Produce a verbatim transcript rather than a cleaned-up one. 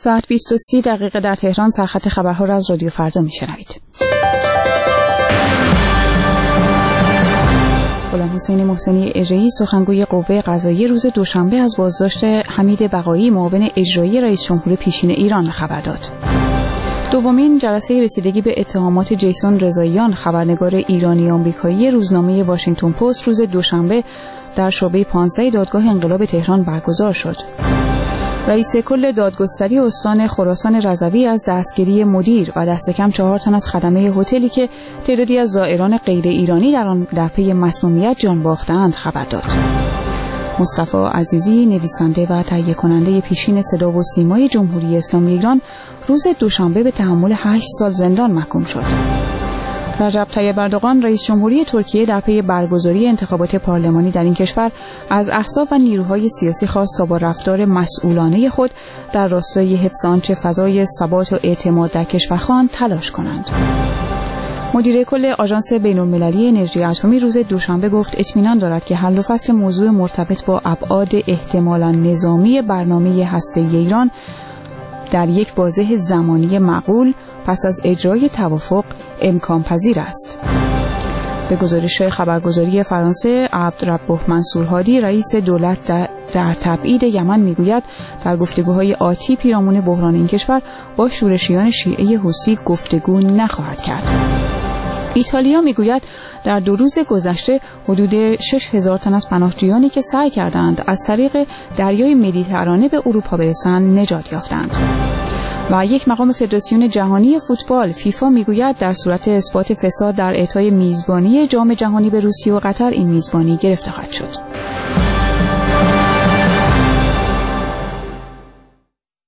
ساعت بیست و سی دقیقه در تهران سرخط خبرها را از رادیو فردا میشنوید. غلام حسین محسنی اژه‌ای سخنگوی قوه قضاییه روز دوشنبه از بازداشت حمید بقایی معاون اجرایی رئیس جمهور پیشین ایران خبر داد. دومین جلسه رسیدگی به اتهامات جیسون رضاییان خبرنگار ایرانی آمریکایی روزنامه واشنگتن پست روز دوشنبه در شعبه پانزده دادگاه انقلاب تهران برگزار شد. رئیس کل دادگستری استان خراسان رضوی از دستگیری مدیر و دست کم چهار تن از خدمه هتلی که تعدادی از زائران غیر ایرانی در آن در پی مسمومیت جان باختند خبر داد. مصطفی عزیزی نویسنده و تهیه کننده پیشین صدا و سیمای جمهوری اسلامی ایران روز دوشنبه به تحمل هشت سال زندان محکوم شد. رجب طیب اردوغان رئیس جمهوری ترکیه در پی برگزاری انتخابات پارلمانی در این کشور از احزاب و نیروهای سیاسی خواست تا با رفتار مسئولانه خود در راستای حفظ آنچه فضای ثبات و اعتماد در کشور خواهند تلاش کنند. مدیر کل آژانس بین‌المللی انرژی اتمی روز دوشنبه گفت اطمینان دارد که حل و فصل موضوع مرتبط با ابعاد احتمالاً نظامی برنامه هسته‌ای ایران در یک بازه زمانی معقول پس از اجرای توافق امکان پذیر است. به گزارش خبرگزاری فرانسه، عبدالرب منصور هادی رئیس دولت در, در تبعید یمن میگوید در گفتگوهای آتی پیرامون بحران این کشور با شورشیان شیعه حوثی گفتگو نخواهد کرد. ایتالیا میگوید در دو روز گذشته حدود شش هزار تن از پناهجویانی که سعی کردند از طریق دریای مدیترانه به اروپا برسند نجات یافتند. و یک مقام فدراسیون جهانی فوتبال فیفا میگوید در صورت اثبات فساد در اعطای میزبانی جام جهانی به روسیه و قطر این میزبانی گرفته خواهد شد.